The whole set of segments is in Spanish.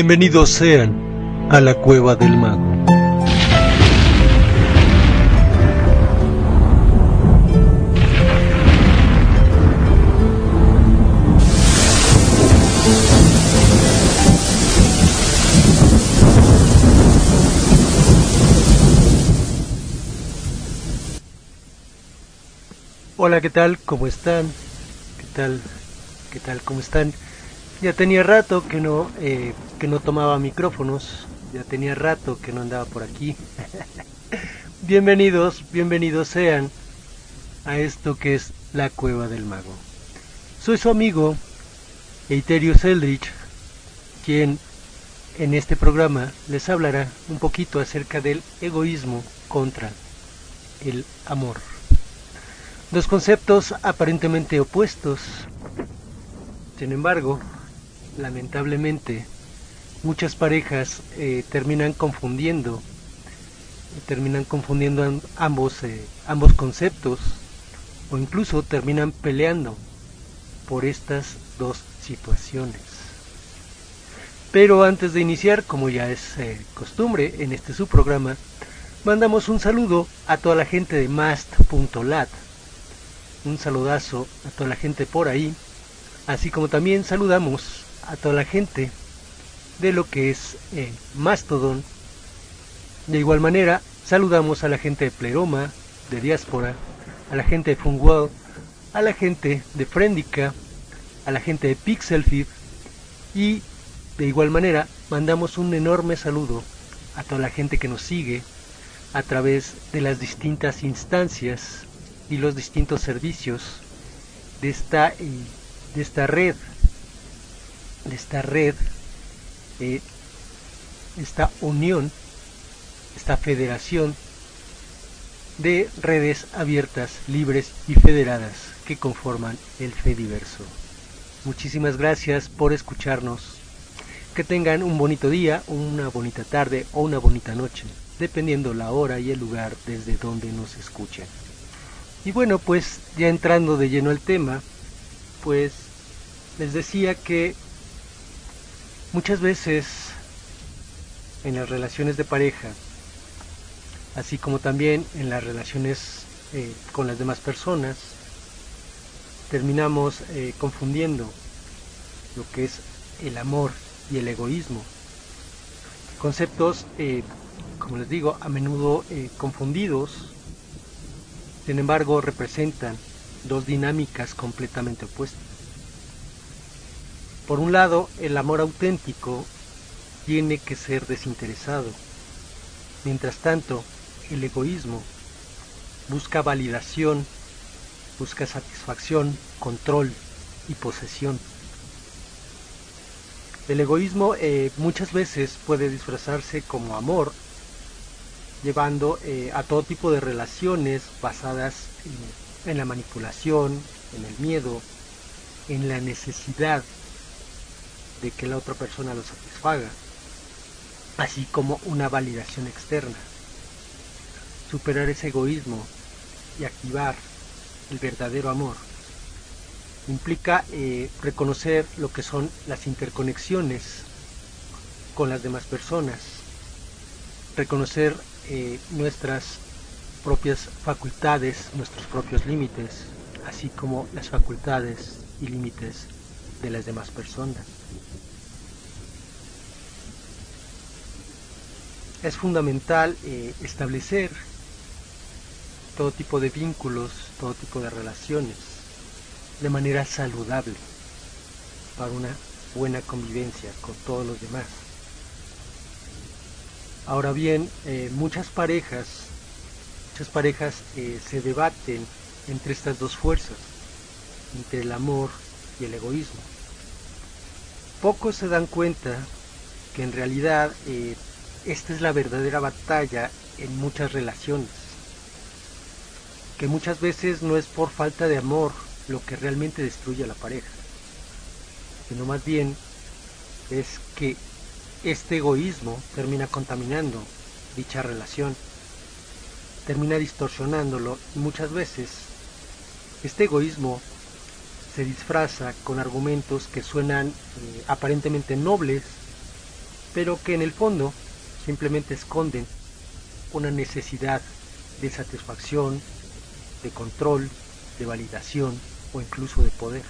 Bienvenidos sean a la Cueva del Mago. Hola, ¿qué tal? ¿Cómo están? ¿Qué tal? ¿Qué tal? ¿Cómo están? Ya tenía rato que no tomaba micrófonos, ya tenía rato que no andaba por aquí. Bienvenidos sean a esto que es la Cueva del Mago. Soy su amigo Eiterius Eldritch, quien en este programa les hablará un poquito acerca del egoísmo contra el amor. Dos conceptos aparentemente opuestos. Sin embargo, lamentablemente, muchas parejas terminan confundiendo ambos conceptos, o incluso terminan peleando por estas dos situaciones. Pero antes de iniciar, como ya es costumbre en este su programa, mandamos un saludo a toda la gente de Mast.lat. Un saludazo a toda la gente por ahí, así como también saludamos a toda la gente de lo que es Mastodon. De igual manera, saludamos a la gente de Pleroma, de Diáspora, a la gente de Funwell, a la gente de Friendica, a la gente de Pixelfib, y de igual manera mandamos un enorme saludo a toda la gente que nos sigue a través de las distintas instancias y los distintos servicios de esta red, esta unión, esta federación de redes abiertas, libres y federadas que conforman el Fediverso. Muchísimas gracias por escucharnos. Que tengan un bonito día, una bonita tarde o una bonita noche, dependiendo la hora y el lugar desde donde nos escuchen. Y bueno, pues ya entrando de lleno al tema, pues les decía que muchas veces en las relaciones de pareja, así como también en las relaciones con las demás personas, terminamos confundiendo lo que es el amor y el egoísmo. Conceptos, como les digo, a menudo confundidos. Sin embargo, representan dos dinámicas completamente opuestas. Por un lado, el amor auténtico tiene que ser desinteresado. Mientras tanto, el egoísmo busca validación, busca satisfacción, control y posesión. El egoísmo muchas veces puede disfrazarse como amor, llevando a todo tipo de relaciones basadas en la manipulación, en el miedo, en la necesidad de que la otra persona lo satisfaga, así como una validación externa. Superar ese egoísmo y activar el verdadero amor implica reconocer lo que son las interconexiones con las demás personas, reconocer nuestras propias facultades, nuestros propios límites, así como las facultades y límites de las demás personas. Es fundamental establecer todo tipo de vínculos, todo tipo de relaciones de manera saludable para una buena convivencia con todos los demás. Ahora bien, muchas parejas se debaten entre estas dos fuerzas, entre el amor y el egoísmo. Pocos se dan cuenta que en realidad esta es la verdadera batalla en muchas relaciones, que muchas veces no es por falta de amor lo que realmente destruye a la pareja, sino más bien es que este egoísmo termina contaminando dicha relación, termina distorsionándolo, y muchas veces este egoísmo se disfraza con argumentos que suenan aparentemente nobles, pero que en el fondo simplemente esconden una necesidad de satisfacción, de control, de validación o incluso de poder.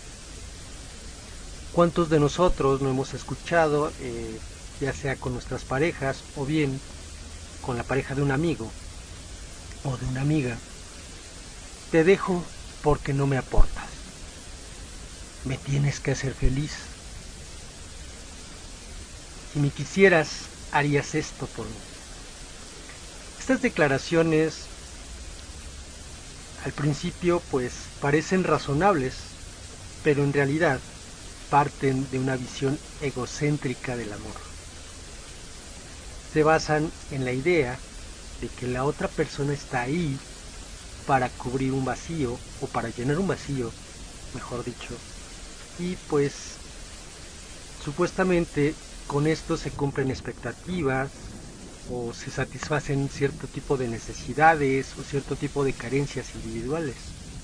¿Cuántos de nosotros no hemos escuchado, ya sea con nuestras parejas o bien con la pareja de un amigo o de una amiga? Te dejo porque no me aportas. Me tienes que hacer feliz. Si me quisieras, harías esto por mí. Estas declaraciones al principio pues parecen razonables, pero en realidad parten de una visión egocéntrica del amor. Se basan en la idea de que la otra persona está ahí para cubrir un vacío o para llenar un vacío, mejor dicho, y pues supuestamente con esto se cumplen expectativas o se satisfacen cierto tipo de necesidades o cierto tipo de carencias individuales.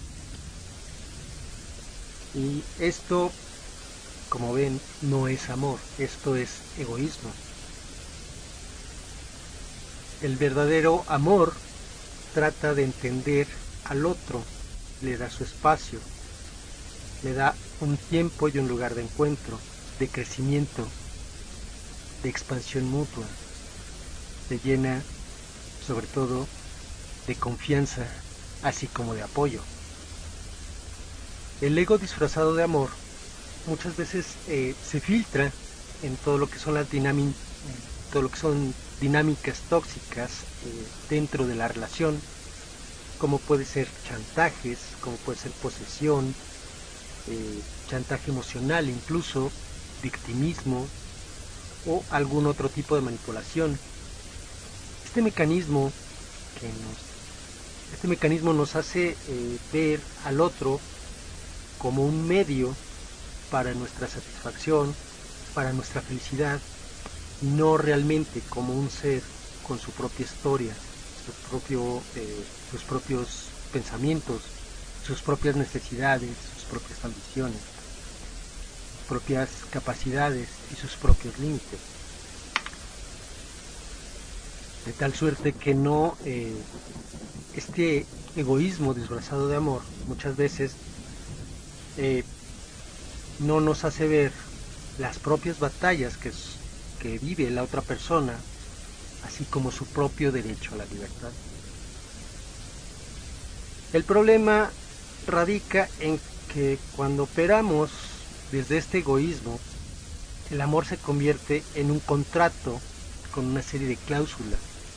Y esto, como ven, no es amor, esto es egoísmo. El verdadero amor trata de entender al otro, le da su espacio, le da un tiempo y un lugar de encuentro, de crecimiento, de expansión mutua, se llena sobre todo de confianza, así como de apoyo. El ego disfrazado de amor muchas veces se filtra en todo lo que son todo lo que son dinámicas tóxicas dentro de la relación, como puede ser chantajes, como puede ser posesión, chantaje emocional, incluso victimismo o algún otro tipo de manipulación. Este mecanismo nos hace ver al otro como un medio para nuestra satisfacción, para nuestra felicidad, y no realmente como un ser con su propia historia, sus propios pensamientos, sus propias necesidades, sus propias ambiciones, sus propias capacidades y sus propios límites. De tal suerte que no, este egoísmo disfrazado de amor muchas veces no nos hace ver las propias batallas que vive la otra persona, así como su propio derecho a la libertad. El problema radica en que cuando operamos desde este egoísmo, el amor se convierte en un contrato con una serie de cláusulas.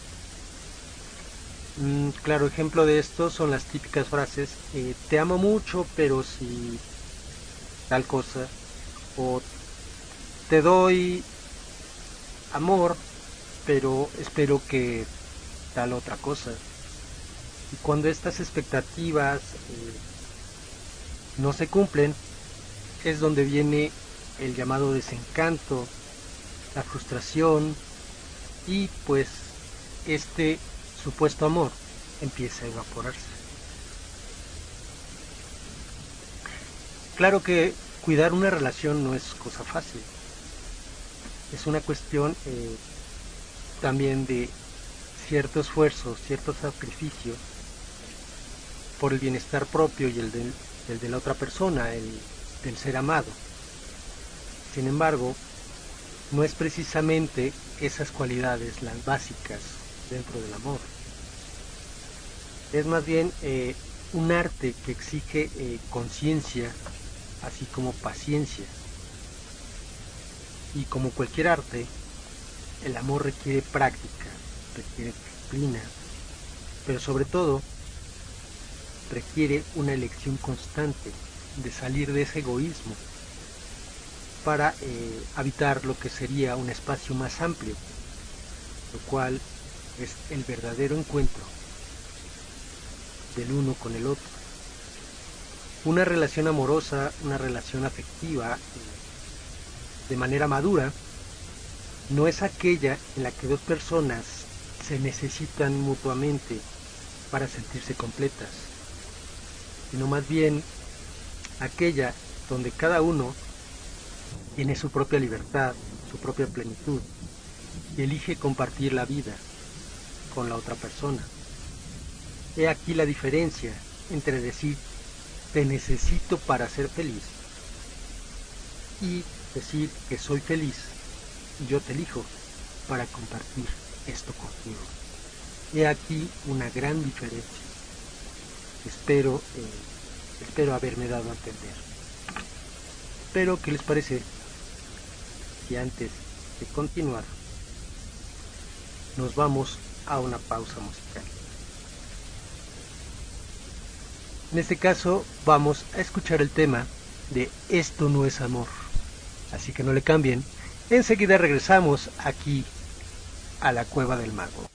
Un claro ejemplo de esto son las típicas frases, te amo mucho, pero si tal cosa, o te doy amor, pero espero que tal otra cosa. Y cuando estas expectativas no se cumplen, es donde viene el llamado desencanto, la frustración y pues este supuesto amor empieza a evaporarse. Claro que cuidar una relación no es cosa fácil. Es una cuestión también de cierto esfuerzo, cierto sacrificio por el bienestar propio y el de la otra persona, del ser amado. Sin embargo, no es precisamente esas cualidades las básicas dentro del amor. Es más bien un arte que exige conciencia, así como paciencia. Y como cualquier arte, el amor requiere práctica, requiere disciplina, pero sobre todo requiere una elección constante de salir de ese egoísmo para habitar lo que sería un espacio más amplio, lo cual es el verdadero encuentro del uno con el otro. Una relación amorosa, una relación afectiva, de manera madura, no es aquella en la que dos personas se necesitan mutuamente para sentirse completas, sino más bien aquella donde cada uno tiene su propia libertad, su propia plenitud y elige compartir la vida con la otra persona. He aquí la diferencia entre decir te necesito para ser feliz y decir que soy feliz y yo te elijo para compartir esto contigo. He aquí una gran diferencia. Espero haberme dado a entender. Pero, ¿qué les parece si antes de continuar nos vamos a una pausa musical? En este caso vamos a escuchar el tema de Esto no es amor. Así que no le cambien. Enseguida regresamos aquí a la Cueva del Mago.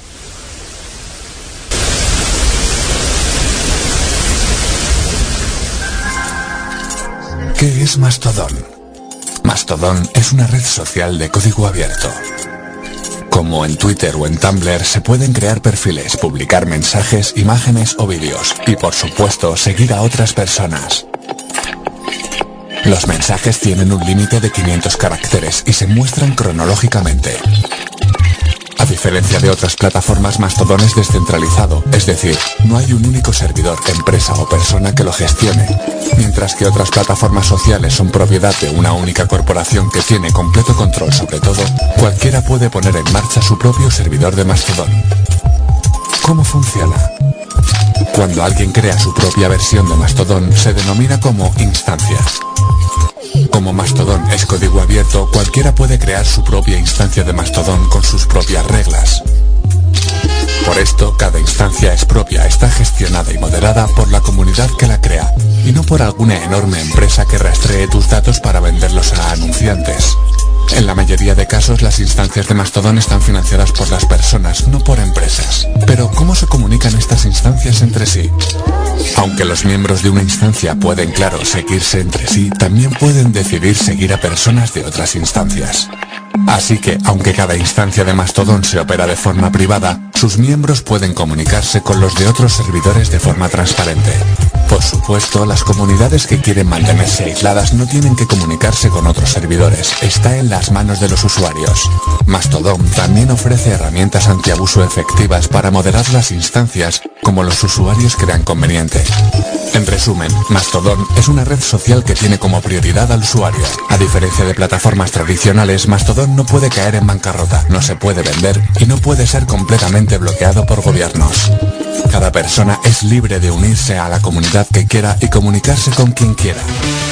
¿Qué es Mastodon? Mastodon es una red social de código abierto. Como en Twitter o en Tumblr, se pueden crear perfiles, publicar mensajes, imágenes o vídeos y, por supuesto, seguir a otras personas. Los mensajes tienen un límite de 500 caracteres y se muestran cronológicamente. A diferencia de otras plataformas, Mastodon es descentralizado, es decir, no hay un único servidor, empresa o persona que lo gestione, mientras que otras plataformas sociales son propiedad de una única corporación que tiene completo control sobre todo. Cualquiera puede poner en marcha su propio servidor de Mastodon. ¿Cómo funciona? Cuando alguien crea su propia versión de Mastodon, se denomina como instancia. Como Mastodon es código abierto, cualquiera puede crear su propia instancia de Mastodon con sus propias reglas. Por esto, cada instancia es propia, está gestionada y moderada por la comunidad que la crea, y no por alguna enorme empresa que rastree tus datos para venderlos a anunciantes. En la mayoría de casos, las instancias de Mastodon están financiadas por las personas, no por empresas. Pero, ¿cómo se comunican estas instancias entre sí? Aunque los miembros de una instancia pueden, claro, seguirse entre sí, también pueden decidir seguir a personas de otras instancias. Así que, aunque cada instancia de Mastodon se opera de forma privada, sus miembros pueden comunicarse con los de otros servidores de forma transparente. Por supuesto, las comunidades que quieren mantenerse aisladas no tienen que comunicarse con otros servidores, está en las manos de los usuarios. Mastodon también ofrece herramientas antiabuso efectivas para moderar las instancias, como los usuarios crean conveniente. En resumen, Mastodon es una red social que tiene como prioridad al usuario. A diferencia de plataformas tradicionales, Mastodon no puede caer en bancarrota, no se puede vender y no puede ser completamente bloqueado por gobiernos. Cada persona es libre de unirse a la comunidad que quiera y comunicarse con quien quiera.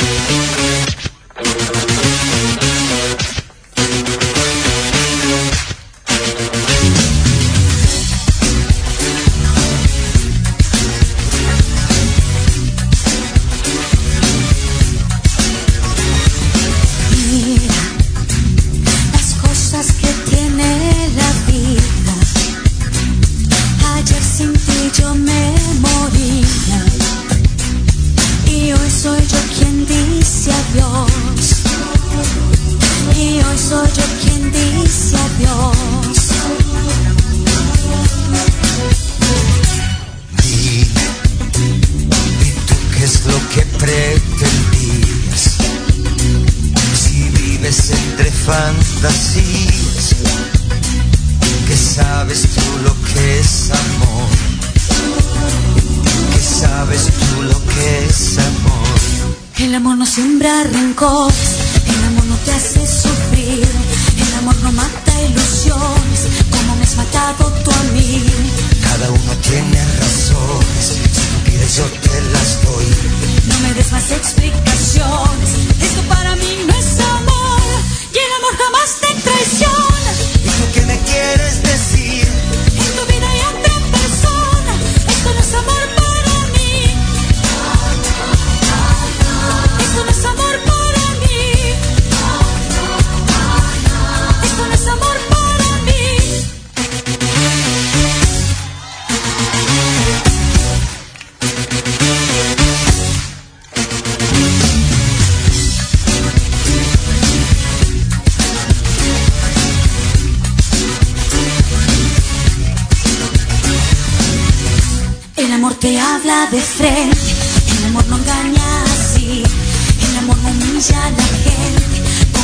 Te habla de frente, el amor no engaña así, el amor no humilla a la gente, como me lo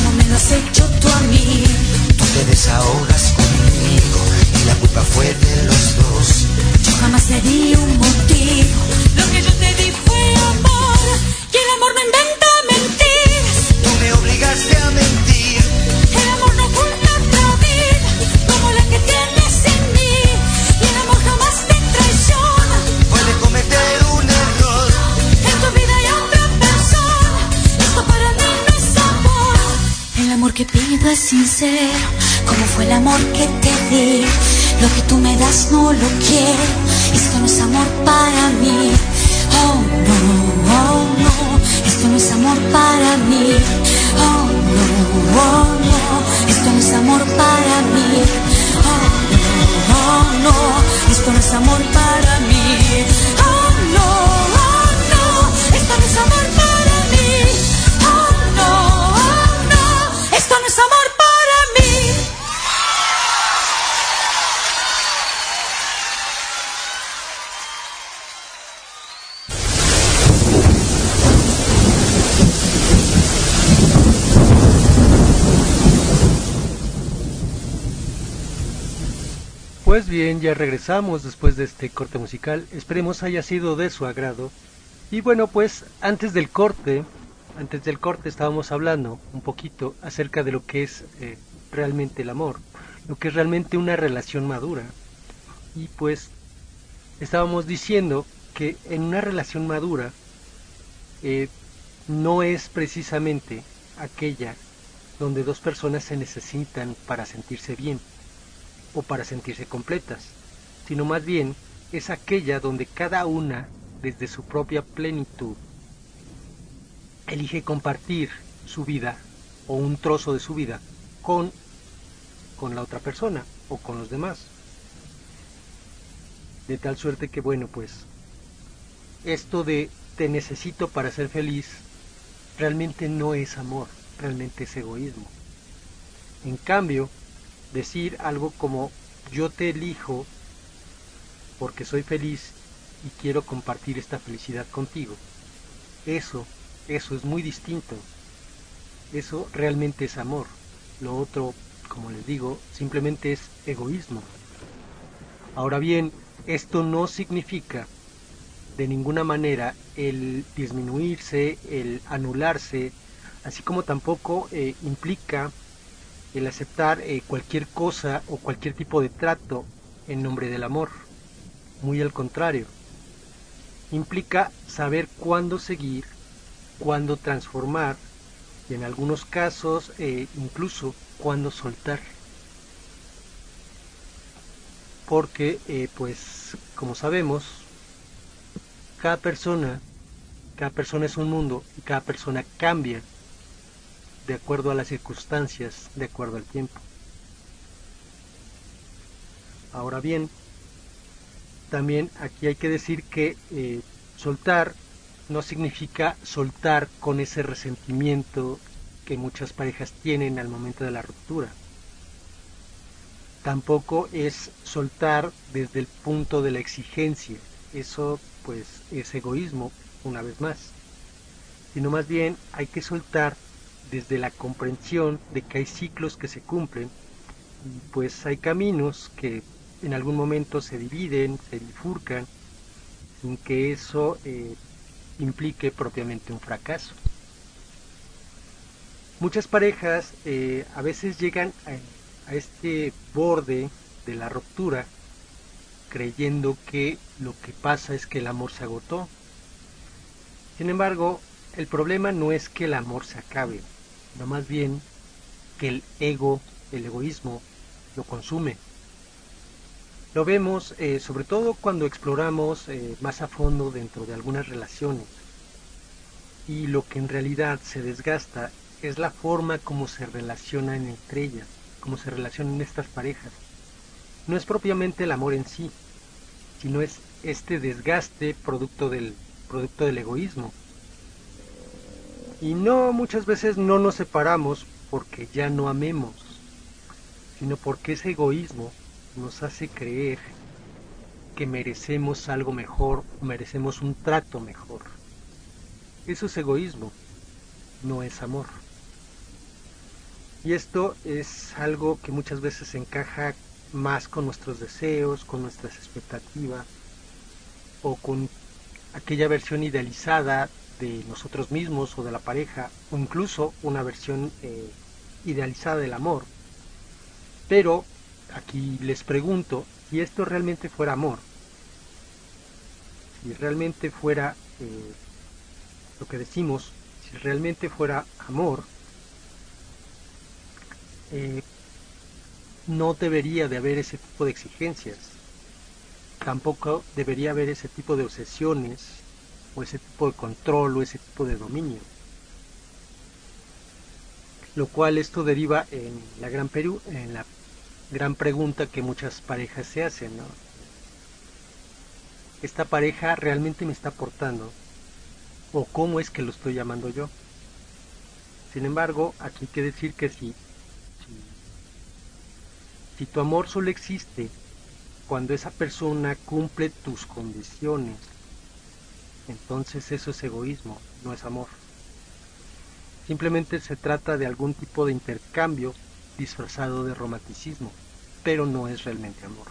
has hecho tú a mí. Tú te desahogas conmigo y la culpa fue de los dos. Yo jamás te di un motivo, lo que yo te di fue amor. Y el amor no inventa mentiras. Tú me obligaste a mentir. El amor no oculta otra vida como la que tienes en mí. Y el amor jamás te traiciona. Puede cometer un error. En tu vida hay otra persona. Esto para mí no es amor. El amor que pido es sincero, como fue el amor que te di. Lo que tú me das no lo quiero. Esto no es amor para mí. Oh no, oh no. Esto no es amor para mí. Oh no, oh no. Esto no es amor para mí. Oh no, oh no. Esto no es amor para mí. Oh no, oh no. Esto no es amor para mí. Oh no, oh no. Esto no es amor para mí. Pues bien, ya regresamos después de este corte musical. Esperemos haya sido de su agrado. Y bueno, pues antes del corte estábamos hablando un poquito acerca de lo que es realmente el amor, lo que es realmente una relación madura. Y pues estábamos diciendo que en una relación madura no es precisamente aquella donde dos personas se necesitan para sentirse bien o para sentirse completas, sino más bien es aquella donde cada una, desde su propia plenitud, elige compartir su vida o un trozo de su vida con la otra persona o con los demás. De tal suerte que, bueno, pues esto de te necesito para ser feliz realmente no es amor, realmente es egoísmo. En cambio, decir algo como yo te elijo porque soy feliz y quiero compartir esta felicidad contigo, eso es muy distinto. Eso realmente es amor. Lo otro, como les digo, simplemente es egoísmo. Ahora bien, esto no significa de ninguna manera el disminuirse, el anularse, así como tampoco implica el aceptar cualquier cosa o cualquier tipo de trato en nombre del amor. Muy al contrario, implica saber cuándo seguir, cuándo transformar y en algunos casos incluso cuándo soltar. Porque pues como sabemos, cada persona es un mundo y cada persona cambia de acuerdo a las circunstancias, de acuerdo al tiempo. Ahora bien, también aquí hay que decir que soltar no significa soltar con ese resentimiento que muchas parejas tienen al momento de la ruptura. Tampoco es soltar desde el punto de la exigencia. Eso pues es egoísmo, una vez más. Sino más bien hay que soltar desde la comprensión de que hay ciclos que se cumplen, y pues hay caminos que en algún momento se dividen, se bifurcan, sin que eso implique propiamente un fracaso. Muchas parejas a veces llegan a este borde de la ruptura creyendo que lo que pasa es que el amor se agotó. Sin embargo, el problema no es que el amor se acabe, sino más bien que el egoísmo, lo consume. Lo vemos sobre todo cuando exploramos más a fondo dentro de algunas relaciones. Y lo que en realidad se desgasta es la forma como se relacionan entre ellas, como se relacionan estas parejas. No es propiamente el amor en sí, sino es este desgaste producto del egoísmo. Y no, muchas veces no nos separamos porque ya no amemos, sino porque ese egoísmo nos hace creer que merecemos algo mejor, merecemos un trato mejor. Eso es egoísmo, no es amor. Y esto es algo que muchas veces encaja más con nuestros deseos, con nuestras expectativas o con aquella versión idealizada de nosotros mismos o de la pareja, o incluso una versión idealizada del amor. Pero aquí les pregunto, si esto realmente fuera amor, si realmente fuera lo que decimos, si realmente fuera amor, no debería de haber ese tipo de exigencias, tampoco debería haber ese tipo de obsesiones, o ese tipo de control, o ese tipo de dominio. Lo cual esto deriva en la gran pregunta que muchas parejas se hacen, ¿no? ¿Esta pareja realmente me está aportando? ¿O cómo es que lo estoy llamando yo? Sin embargo, aquí hay que decir que si tu amor solo existe cuando esa persona cumple tus condiciones, entonces eso es egoísmo, no es amor. Simplemente se trata de algún tipo de intercambio disfrazado de romanticismo, pero no es realmente amor.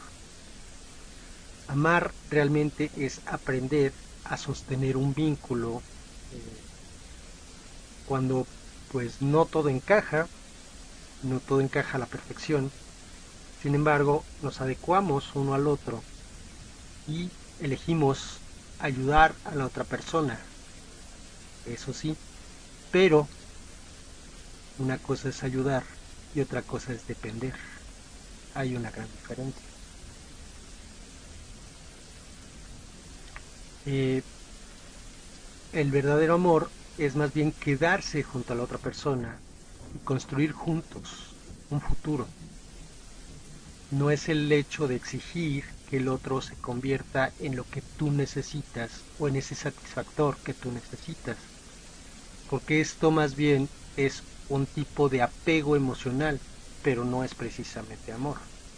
Amar realmente es aprender a sostener un vínculo cuando pues no todo encaja a la perfección. Sin embargo, nos adecuamos uno al otro y elegimos ayudar a la otra persona. Eso sí, pero una cosa es ayudar y otra cosa es depender. Hay una gran diferencia. El verdadero amor es más bien quedarse junto a la otra persona y construir juntos un futuro. No es el hecho de exigir que el otro se convierta en lo que tú necesitas o en ese satisfactor que tú necesitas, porque esto más bien es un tipo de apego emocional, pero no es precisamente amor.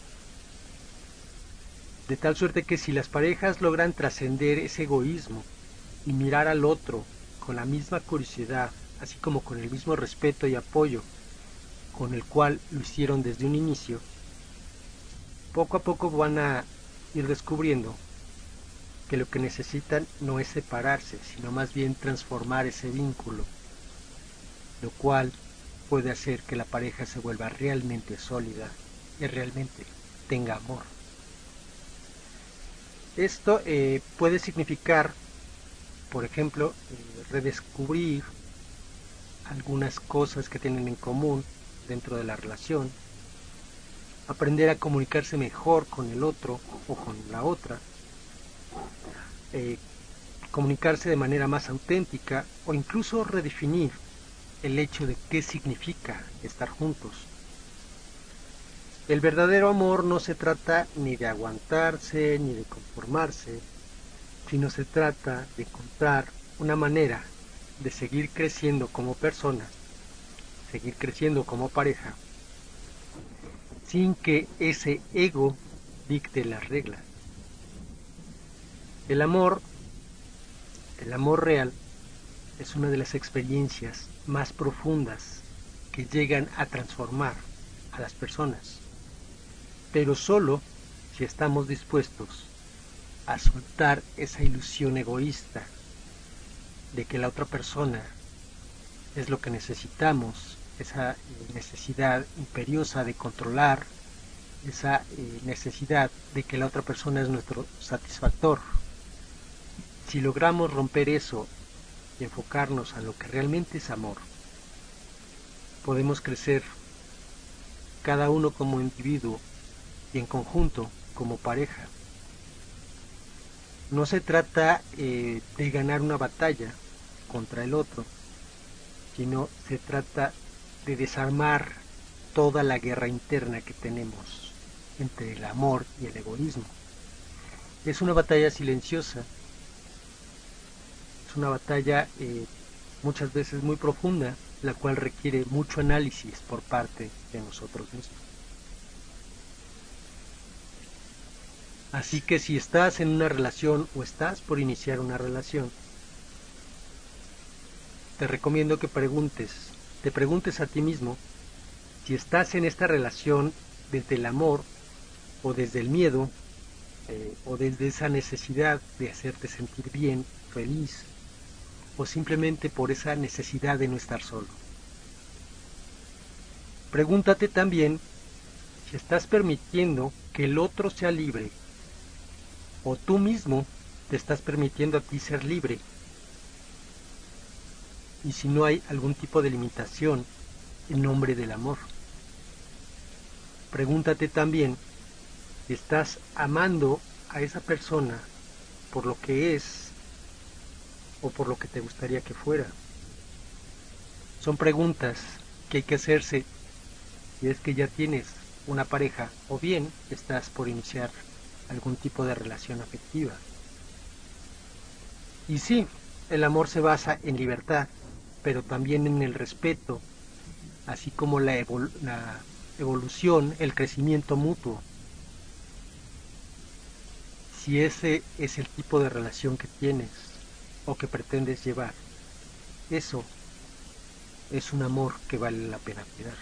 De tal suerte que si las parejas logran trascender ese egoísmo y mirar al otro con la misma curiosidad, así como con el mismo respeto y apoyo con el cual lo hicieron desde un inicio, poco a poco van a ir descubriendo que lo que necesitan no es separarse, sino más bien transformar ese vínculo, lo cual puede hacer que la pareja se vuelva realmente sólida y realmente tenga amor. Esto puede significar, por ejemplo, redescubrir algunas cosas que tienen en común dentro de la relación, aprender a comunicarse mejor con el otro o con la otra, comunicarse de manera más auténtica o incluso redefinir el hecho de qué significa estar juntos. El verdadero amor no se trata ni de aguantarse ni de conformarse, sino se trata de encontrar una manera de seguir creciendo como persona, seguir creciendo como pareja, sin que ese ego dicte las reglas. El amor real es una de las experiencias más profundas que llegan a transformar a las personas, pero solo si estamos dispuestos a soltar esa ilusión egoísta de que la otra persona es lo que necesitamos, esa necesidad imperiosa de controlar, esa necesidad de que la otra persona es nuestro satisfactor. Si logramos romper eso y enfocarnos a lo que realmente es amor, podemos crecer cada uno como individuo y en conjunto como pareja. No se trata de ganar una batalla contra el otro, sino se trata de desarmar toda la guerra interna que tenemos entre el amor y el egoísmo. Es una batalla silenciosa, es una batalla muchas veces muy profunda, la cual requiere mucho análisis por parte de nosotros mismos. Así que si estás en una relación o estás por iniciar una relación, te recomiendo que te preguntes a ti mismo Si estás en esta relación desde el amor o desde el miedo, o desde esa necesidad de hacerte sentir bien, feliz, o simplemente por esa necesidad de no estar solo. Pregúntate también si estás permitiendo que el otro sea libre, o tú mismo te estás permitiendo a ti ser libre, y si no hay algún tipo de limitación en nombre del amor. Pregúntate también si estás amando a esa persona por lo que es o por lo que te gustaría que fuera. Son preguntas que hay que hacerse si es que ya tienes una pareja o bien estás por iniciar algún tipo de relación afectiva. Y sí, el amor se basa en libertad, pero también en el respeto, así como la evolución, el crecimiento mutuo. Si ese es el tipo de relación que tienes o que pretendes llevar, eso es un amor que vale la pena cuidar.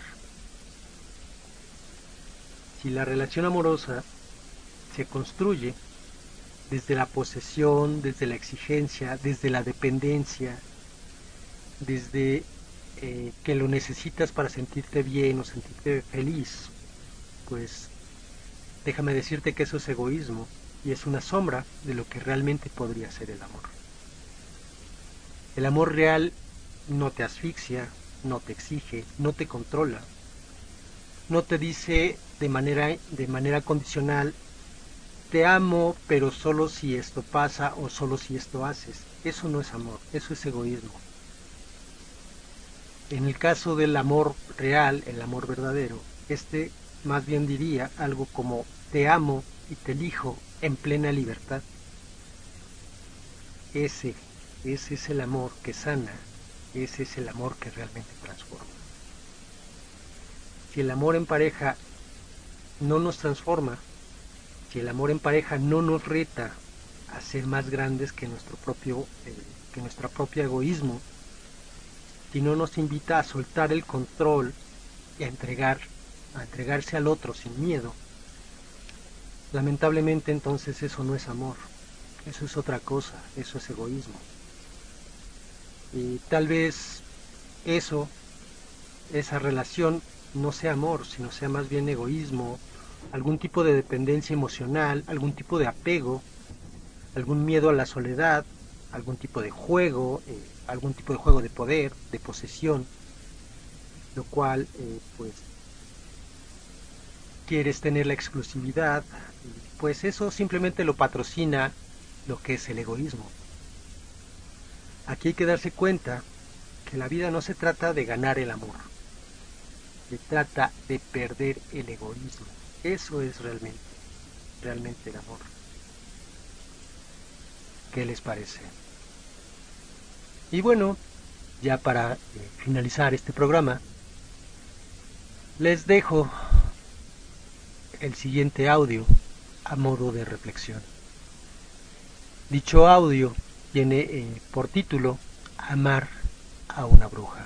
Si la relación amorosa se construye desde la posesión, desde la exigencia, desde la dependencia, desde que lo necesitas para sentirte bien o sentirte feliz, pues déjame decirte que eso es egoísmo y es una sombra de lo que realmente podría ser el amor. El amor real no te asfixia, no te exige, no te controla, no te dice de manera condicional: te amo, pero solo si esto pasa o solo si esto haces. Eso no es amor, eso es egoísmo. En el caso del amor real, el amor verdadero, más bien diría algo como: te amo y te elijo en plena libertad. Ese es el amor que sana, ese es el amor que realmente transforma. Si el amor en pareja no nos transforma, si el amor en pareja no nos reta a ser más grandes que nuestro propio egoísmo, si no nos invita a soltar el control y a entregarse al otro sin miedo, lamentablemente entonces eso no es amor, eso es otra cosa, eso es egoísmo. Y tal vez esa relación no sea amor, sino sea más bien egoísmo, algún tipo de dependencia emocional, algún tipo de apego, algún miedo a la soledad, algún tipo de juego, de poder, de posesión, lo cual pues quieres tener la exclusividad, pues eso simplemente lo patrocina lo que es el egoísmo. Aquí hay que darse cuenta que la vida no se trata de ganar el amor, se trata de perder el egoísmo. Eso es realmente el amor. ¿Qué les parece? Y bueno, ya para finalizar este programa, les dejo el siguiente audio a modo de reflexión. Dicho audio tiene por título Amar a una bruja.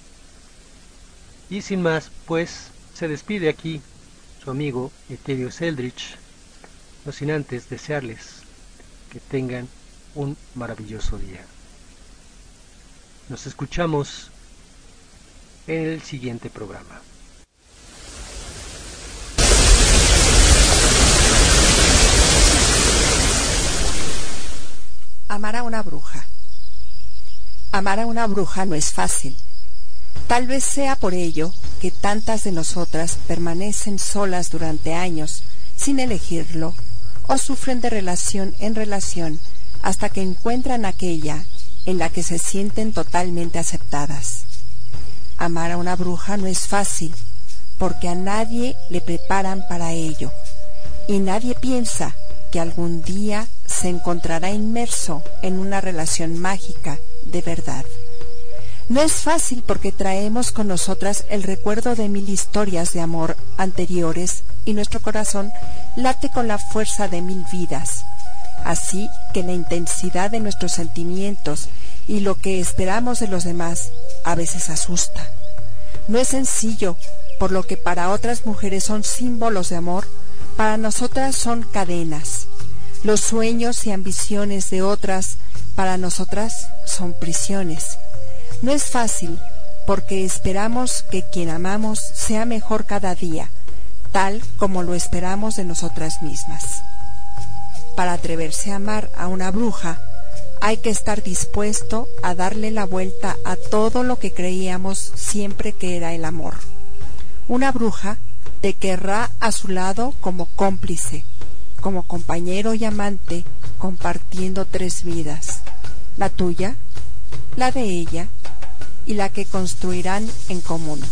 Y sin más, pues se despide aquí su amigo Eterio Eldridge, no sin antes desearles que tengan un maravilloso día. Nos escuchamos en el siguiente programa. Amar a una bruja. Amar a una bruja no es fácil. Tal vez sea por ello que tantas de nosotras permanecen solas durante años sin elegirlo o sufren de relación en relación hasta que encuentran aquella en la que se sienten totalmente aceptadas. Amar a una bruja no es fácil porque a nadie le preparan para ello y nadie piensa que algún día se encontrará inmerso en una relación mágica de verdad. No es fácil porque traemos con nosotras el recuerdo de 1000 historias de amor anteriores y nuestro corazón late con la fuerza de 1000 vidas. Así que la intensidad de nuestros sentimientos y lo que esperamos de los demás a veces asusta. No es sencillo por lo que para otras mujeres son símbolos de amor, para nosotras son cadenas. Los sueños y ambiciones de otras, para nosotras, son prisiones. No es fácil, porque esperamos que quien amamos sea mejor cada día, tal como lo esperamos de nosotras mismas. Para atreverse a amar a una bruja, hay que estar dispuesto a darle la vuelta a todo lo que creíamos siempre que era el amor. Una bruja te querrá a su lado como cómplice, como compañero y amante, compartiendo 3 vidas: la tuya, la de ella y la que construirán en común.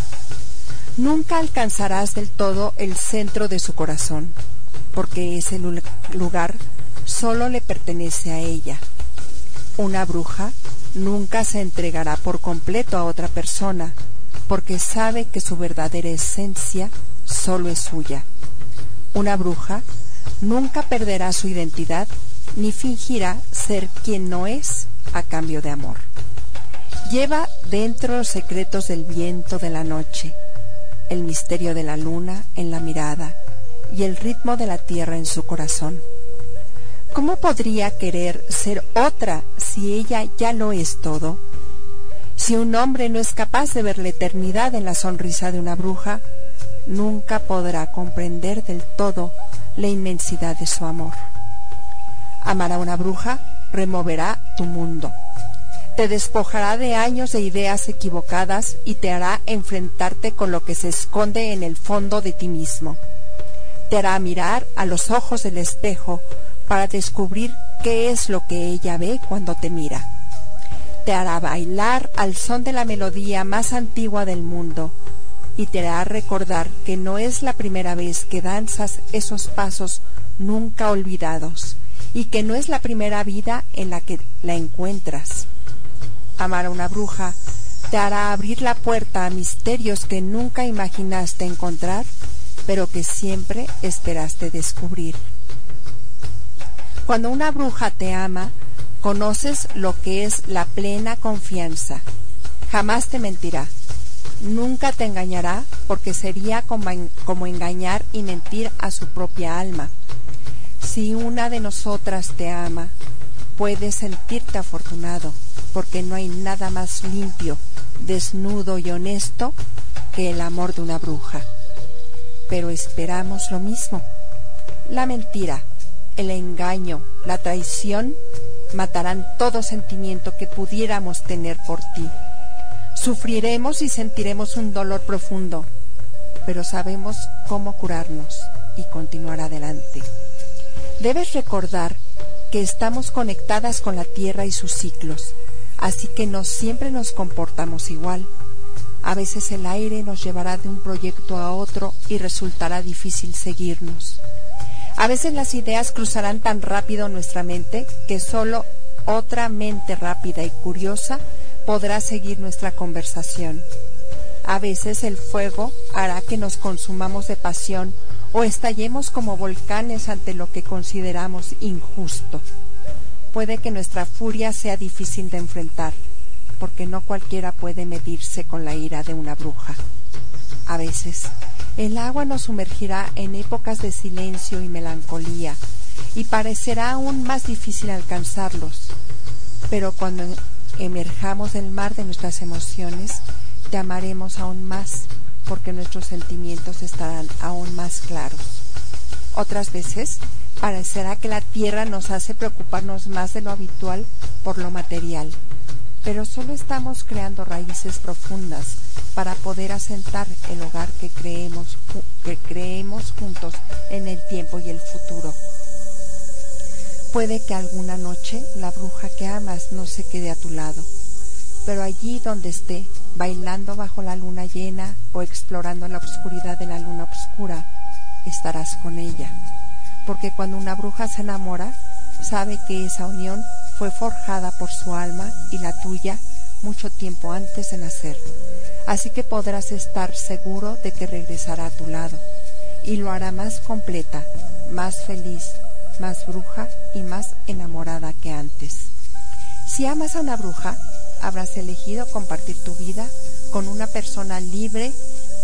Nunca alcanzarás del todo el centro de su corazón, porque ese lugar solo le pertenece a ella. Una bruja nunca se entregará por completo a otra persona, porque sabe que su verdadera esencia solo es suya. Una bruja nunca perderá su identidad ni fingirá ser quien no es a cambio de amor. Lleva dentro los secretos del viento de la noche, el misterio de la luna en la mirada y el ritmo de la tierra en su corazón. ¿Cómo podría querer ser otra si ella ya lo es todo? Si un hombre no es capaz de ver la eternidad en la sonrisa de una bruja, nunca podrá comprender del todo la inmensidad de su amor. Amar a una bruja removerá tu mundo. Te despojará de años de ideas equivocadas y te hará enfrentarte con lo que se esconde en el fondo de ti mismo. Te hará mirar a los ojos del espejo para descubrir qué es lo que ella ve cuando te mira. Te hará bailar al son de la melodía más antigua del mundo y te hará recordar que no es la primera vez que danzas esos pasos nunca olvidados y que no es la primera vida en la que la encuentras. Amar a una bruja te hará abrir la puerta a misterios que nunca imaginaste encontrar, pero que siempre esperaste descubrir. Cuando una bruja te ama, conoces lo que es la plena confianza. Jamás te mentirá. Nunca te engañará, porque sería como engañar y mentir a su propia alma. Si una de nosotras te ama, puedes sentirte afortunado, porque no hay nada más limpio, desnudo y honesto que el amor de una bruja. Pero esperamos lo mismo. La mentira, el engaño, la traición matarán todo sentimiento que pudiéramos tener por ti. Sufriremos y sentiremos un dolor profundo, pero sabemos cómo curarnos y continuar adelante. Debes recordar que estamos conectadas con la tierra y sus ciclos, así que no siempre nos comportamos igual. A veces el aire nos llevará de un proyecto a otro y resultará difícil seguirnos. A veces las ideas cruzarán tan rápido nuestra mente que solo otra mente rápida y curiosa podrá seguir nuestra conversación. A veces el fuego hará que nos consumamos de pasión o estallemos como volcanes ante lo que consideramos injusto. Puede que nuestra furia sea difícil de enfrentar, porque no cualquiera puede medirse con la ira de una bruja. A veces, el agua nos sumergirá en épocas de silencio y melancolía, y parecerá aún más difícil alcanzarlos. Pero cuando emerjamos del mar de nuestras emociones, te amaremos aún más, porque nuestros sentimientos estarán aún más claros. Otras veces, parecerá que la tierra nos hace preocuparnos más de lo habitual por lo material, pero solo estamos creando raíces profundas para poder asentar el hogar que creemos juntos en el tiempo y el futuro. Puede que alguna noche la bruja que amas no se quede a tu lado, pero allí donde esté, bailando bajo la luna llena o explorando la oscuridad de la luna oscura, estarás con ella, porque cuando una bruja se enamora, sabe que esa unión fue forjada por su alma y la tuya mucho tiempo antes de nacer, así que podrás estar seguro de que regresará a tu lado, y lo hará más completa, más feliz, más bruja y más enamorada que antes. Si amas a una bruja, habrás elegido compartir tu vida con una persona libre que,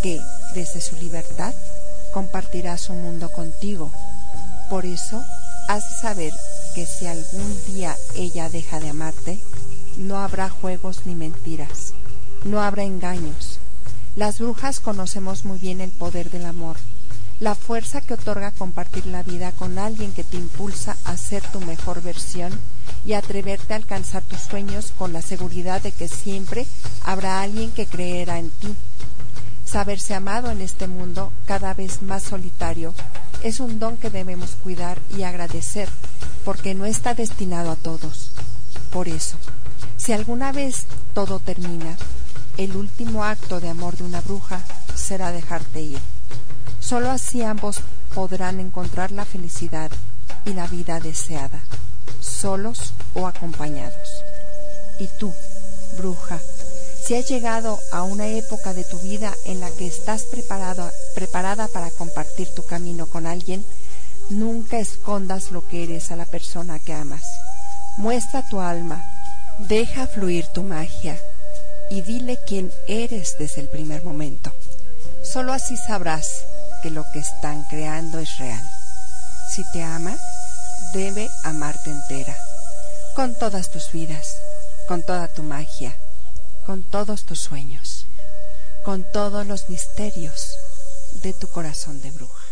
desde su libertad, compartirá su mundo contigo. Por eso, has de saber que si algún día ella deja de amarte, no habrá juegos ni mentiras, no habrá engaños. Las brujas conocemos muy bien el poder del amor, la fuerza que otorga compartir la vida con alguien que te impulsa a ser tu mejor versión y atreverte a alcanzar tus sueños con la seguridad de que siempre habrá alguien que creerá en ti. Saberse amado en este mundo cada vez más solitario es un don que debemos cuidar y agradecer, porque no está destinado a todos. Por eso, si alguna vez todo termina, el último acto de amor de una bruja será dejarte ir. Solo así ambos podrán encontrar la felicidad y la vida deseada, solos o acompañados. Y tú, bruja, si has llegado a una época de tu vida en la que estás preparada para compartir tu camino con alguien, nunca escondas lo que eres a la persona que amas. Muestra tu alma, deja fluir tu magia y dile quién eres desde el primer momento. Solo así sabrás que lo que están creando es real. Si te ama, debe amarte entera, con todas tus vidas, con toda tu magia, con todos tus sueños, con todos los misterios de tu corazón de bruja.